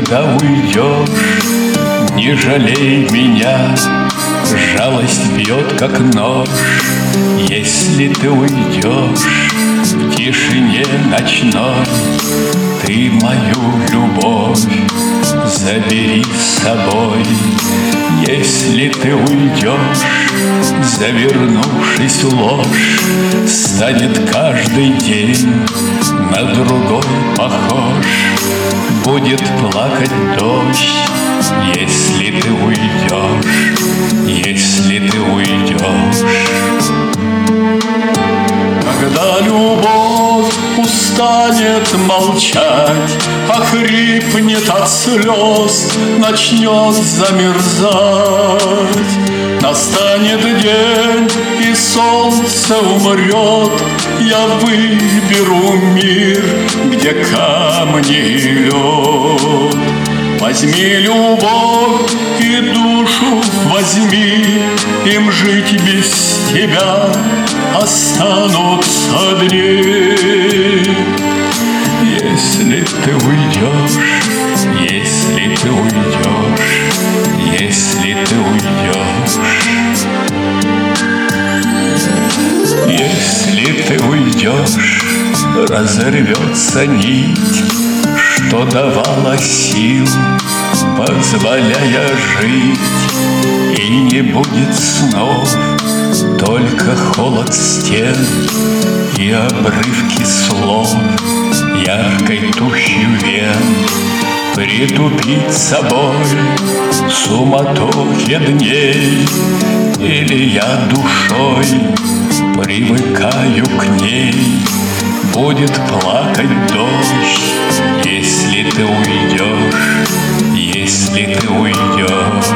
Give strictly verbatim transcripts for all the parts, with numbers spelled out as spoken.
когда уйдешь, не жалей меня. Жалость бьет, как нож, если ты уйдешь в тишине ночной. Ты мою любовь забери с собой. Если ты уйдешь, завернувшись в ложь, станет каждый день на другой похож. Будет плакать дождь, если ты уйдешь, если ты уйдешь. Когда любовь устанет молчать, охрипнет от слез, начнет замерзать, настанет день, и солнце умрет. Я выберу мир, где камни и лед. Возьми любовь и душу возьми, им жить без тебя останутся дни. Если ты уйдешь, если ты уйдешь, если ты уйдешь, если ты уйдешь, разорвется нить, что давала сил, позволяя жить. И не будет снов, только холод стен и обрывки слов яркой тушью вен. Притупить собой суматохе дней, или я душой привыкаю к ней. Будет плакать дождь, если ты уйдешь, если ты уйдешь.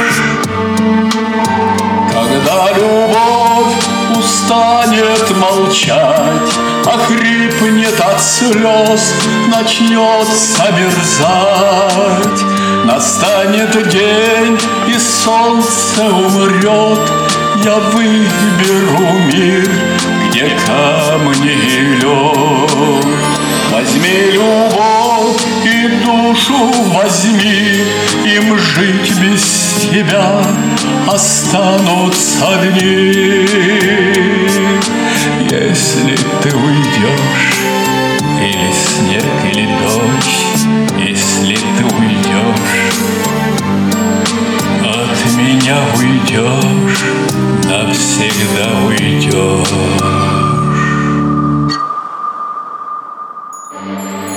Когда любовь устанет молчать, охрипнет от слез, начнет замерзать, настанет день, и солнце умрет. Я выберу мир, где камни и лед. Возьми любовь и душу возьми, им жить без тебя останутся дни. Если ты уйдешь, или снег, или дождь, если ты уйдешь, от меня уйдешь, навсегда уйдешь.